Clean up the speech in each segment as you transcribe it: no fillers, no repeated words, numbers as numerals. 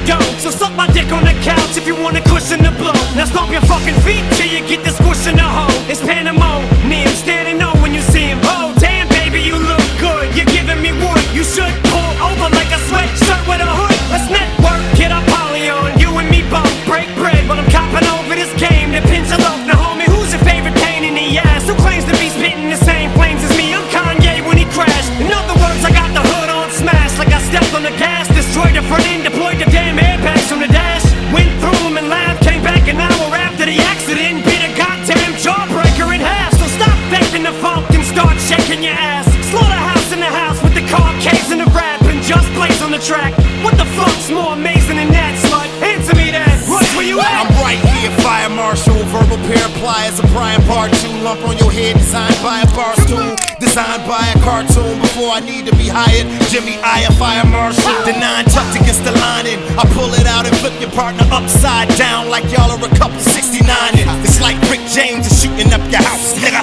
don't. So suck my dick on the couch if you want a cushion to blow. Now stomp your fucking feet till you get the squish in the hole. It's pandemonium, standing on when you see him. Oh damn baby, you look good, you're giving me wood. You should pull over like a sweatshirt with a hood. Let's network, get a poly on. You and me both break bread, but I'm copping over this game to pinch a loaf. Now homie, who's your favorite pain in the ass? Who claims to be spitting the same flames as me? I'm Kanye when he crashed. In other words, I got the hood on smash, like I stepped on the gas, destroyed the front end, deployed the damn airbags from the dash. Went through them and laughed, came back an hour after the accident, bit a goddamn jawbreaker in half. So stop faking the funk and start shaking your ass. Slaughterhouse in the house with the car caves and the rap, and just blaze on the track. What the fuck's more amazing than that, slut? Answer me that. Rush, where you at? I'm right here, fire marshal. Verbal pair of pliers, a prying part 2. Lump on your head, designed by a bar stool. Designed by a cartoon. Before I need to be hired, Jimmy I, a fire marshal. The 9 tucked against the lining. I pull it out and flip your partner upside down like y'all are a couple 69ing. It's like Rick James is shooting up your house, nigga.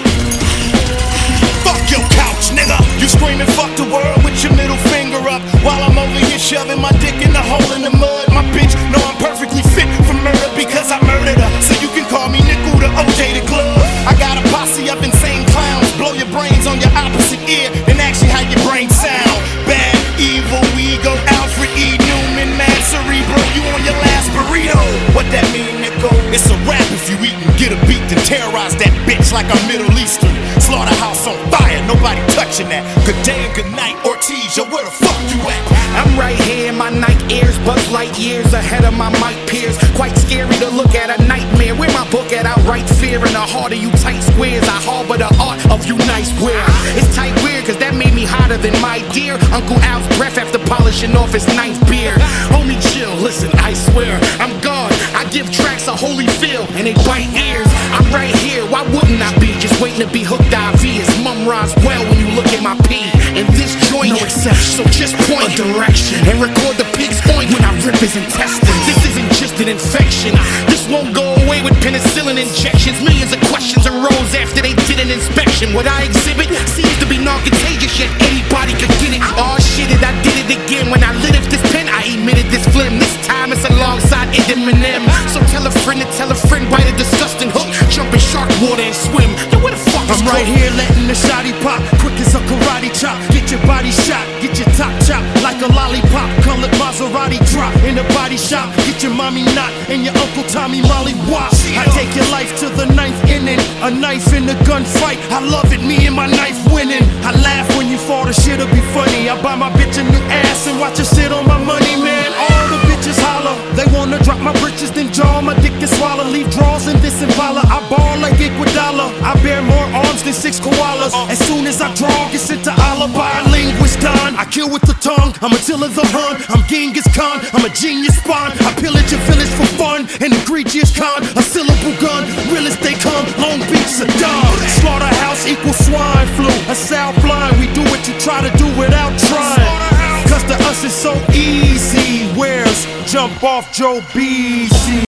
Fuck your couch, nigga. You screaming fuck the world with your middle finger up, while I'm over here shoving my dick in the hole in the mud. My bitch know I'm perfectly fit for murder because I murdered her. So you can call me Nickel the OJ the Glove. I got a posse of insane clowns. Blow your brains on your opposite ear and actually how your brain sound. Bad, evil, we go Alfred E. Newman, mad cerebral. You on your last burrito. What that mean, Nickel? It's a rap if you eat and get a beat and terrorize that bitch like a Middle Eastern. Slaughterhouse on fire, nobody touching that. Good day and good night, Ortiz, yo, where the fuck you at? I'm right here in my Nike Airs, Buzz Lightyears ahead of my mic peers. Quite scary to look at, a nightmare. Where my book at? I write fear in the heart of you tight squares. I harbor the art of you nice wear. It's tight weird, cause that made me hotter than my dear Uncle Al's breath after polishing off his 9th beer. Homie chill, listen, I swear, I'm God. I give tracks a holy feel, and they bite ears. I'm right here, why wouldn't I be? Just waiting to be hooked IV. His mum rhymes well when you look at my P. In this joint, no exception, so just point a direction and record the pig's point when I rip his intestines. This isn't just an infection. This won't go away with penicillin injections. Millions of questions arose after they did an inspection. What I exhibit seems to be non-contagious, yet anybody could get it. Oh shit it, I did it again. When I lit up this pen, I emitted this phlegm. This time it's alongside Eminem. So tell a friend to tell a friend, bite a disgusting hook, jump in shark water and swim. Yo, where the fuck is I'm right here letting the shotty pop, quick as a karate chop. Get your body shot, get your top chopped like a lollipop. Colored Maserati drop in the body shop. Get your mommy knot and your Uncle Tommy Molly wop. I take your life to the 9th inning, a knife in the gunfight. I love it, me and my knife winning. I laugh when you fall, the shit'll be funny. I buy my bitch a new ass and watch her sit on my money, man. All the bitches holler, they wanna drop my britches, then jaw my dick and swallow. Leave draws in this Impala. I ball like Iguodala. I bear more arms than 6 koalas. As soon as I draw, get sent to Allah by a linguist done. I kill with the tongue, I'm Attila the Hun. I'm Genghis Khan, I'm a genius spawn. I pillage your village for fun, an egregious con. A syllable gun, real as they come, Long Beach, Saddam. Slaughterhouse equals swine flu. A South blind, we do what you try to do without trying. Cause to us it's so easy. Where's Jump Off Joe Beasy?